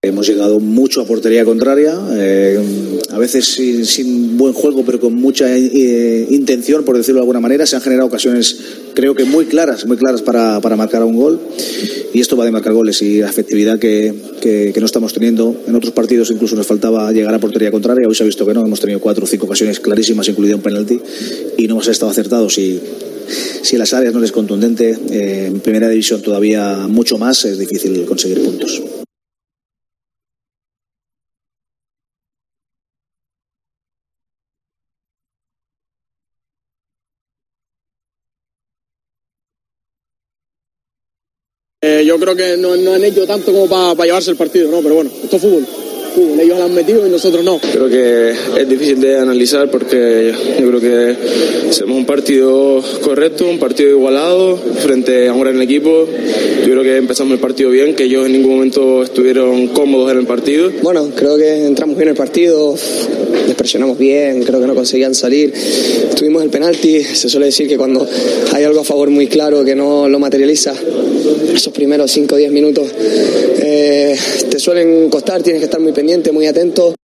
Hemos llegado mucho a portería contraria, a veces sin buen juego, pero con mucha intención, por decirlo de alguna manera. Se han generado ocasiones, creo que muy claras para marcar a un gol, y esto va de marcar goles, y la efectividad que no estamos teniendo. En otros partidos incluso nos faltaba llegar a portería contraria, hoy se ha visto que no. Hemos tenido 4 o 5 ocasiones clarísimas, incluido un penalti, y no hemos estado acertados. Si en las áreas no eres contundente, en primera división todavía mucho más, es difícil conseguir puntos. Yo creo que no han hecho tanto como para llevarse el partido, ¿no? Pero bueno, esto es fútbol. Ellos lo han metido y nosotros no. Creo que es difícil de analizar porque yo creo que hacemos un partido correcto, un partido igualado frente a un gran equipo. Yo creo que empezamos el partido bien, que ellos en ningún momento estuvieron cómodos en el partido. Bueno, creo que entramos bien en el partido, les presionamos bien, creo que no conseguían salir. Tuvimos el penalti. Se suele decir que cuando hay algo a favor muy claro que no lo materializa, esos primeros 5 o 10 minutos te suelen costar, tienes que estar muy pendiente, muy atento.